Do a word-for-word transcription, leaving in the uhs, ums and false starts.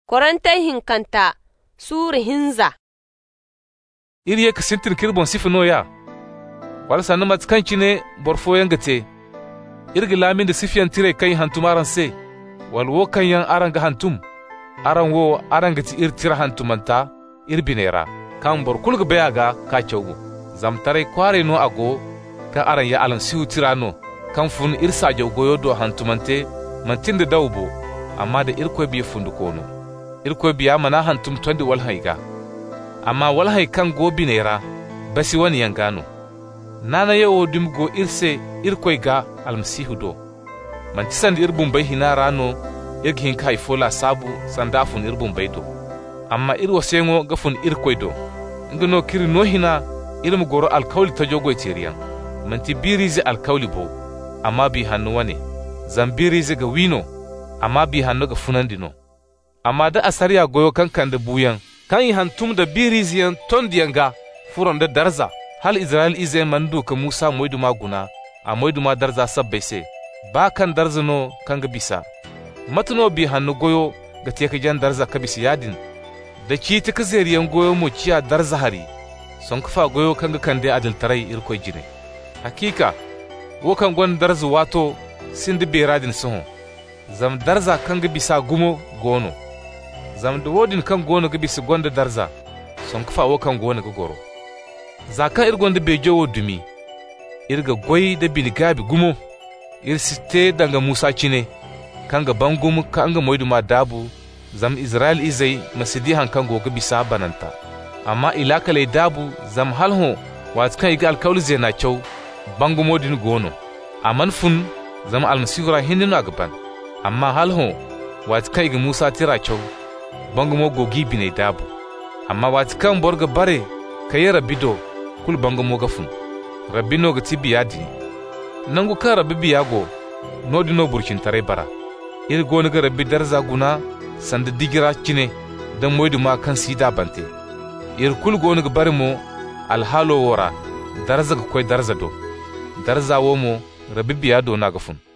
Korantai hinkanta sura hinza. Iri ka sintin kirbon sifino ya. Wala sanu matkanci ne borfo yangate. Irgi lamin da sifiyan tire kai hantumaran se. Wal wo kan yan aranga hantum. Aran wo aranga ti ir tira hantumanta irbinera. Kan bor kulga bayaga ka chawgo. Zamtare kware no ago ka aran ya alan siu tirano. Kan fun irsa goyo do hantumante mantin da dawbo amma da irko biye fundu kono. Irko biya mana hantum tondi wal haiga. Amma wal haikan go binera basi wani yangano. Nana yawo dimgo irse irko ga almasihu do. Mantisan irbun bai hina rano irgin kai fola sabu sandafun irbun bai do. Amma irwo sengo gafun irko do. Ngano kiri no hina irmu goro alkauli ta jogo teriyan. Manti birizi alkauli bo amma bi hannu wane. Zambirizi ga wino amma bi hannu ga funandino. Amma da asariya goyo kankan da buyan kan yi hantum da biriziyan tondiyan ga furon da darza hal Israel ize mandu ka Musa moidu maguna a moidu ma darza sabbai se ba kan darzano kan ga bisa matuno bi hannu goyo ga teka jan darza ka bisa yadin da ci ta kazeriyan goyo mu ciya darza hari son kafa goyo kan ga kan dai adaltarai irkoi jine hakika wo kan gon darza wato sin da beradin suhun zam darza kan ga bisa gumo gono zam da wodin kan gono ga bisa gonda darza son kafa wo kan gono ga goro zaka ir gonda be jowo dumi irga goyi da bilgabi gumo ir site danga Musa cine kan ga bangum kan ga moidu ma dabu zam Israel izai masidi han kan go ga bisa bananta amma ilaka le dabu zam halho wat kan iga alkawli zena chow bangumodin gono aman fun zam almasihura hindinu agaban amma halho wat kan iga Musa tira chow bangumo gogi bine dabu amma wat kan borga bare kayera bido kul bangumo gafun rabbino ga tibiyadi nangu ka rabbi biyago nodino burkin tare bara ir gona ga rabbi darza guna sanda digira cine dan moydu ma kan sida bante ir kul gona ga bare mo alhalo wora darza ga koy darza do darza wo mo rabbi biyado na gafun